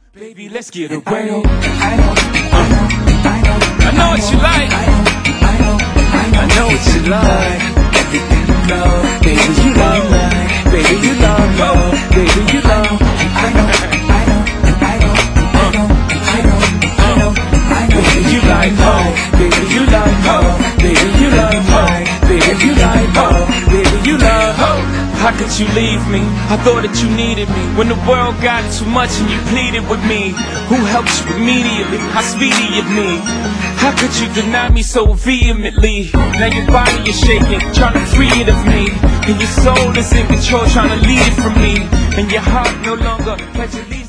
Baby, let's get away. I know what you like. I know what you like. Everything you love, baby, you love. Baby, you love. Baby, you love. Baby, you like ho. Baby, you like ho. Baby, you love ho. Baby, you like ho. Baby, you love ho. How could you leave me? I thought that you needed me. When the world got too much and you pleaded with me. Who helped you immediately? How speedy of me? How could you deny me so vehemently? Now your body is shaking, trying to free it of me. And your soul is in control, trying to lead it from me. And your heart no longer lets you lead.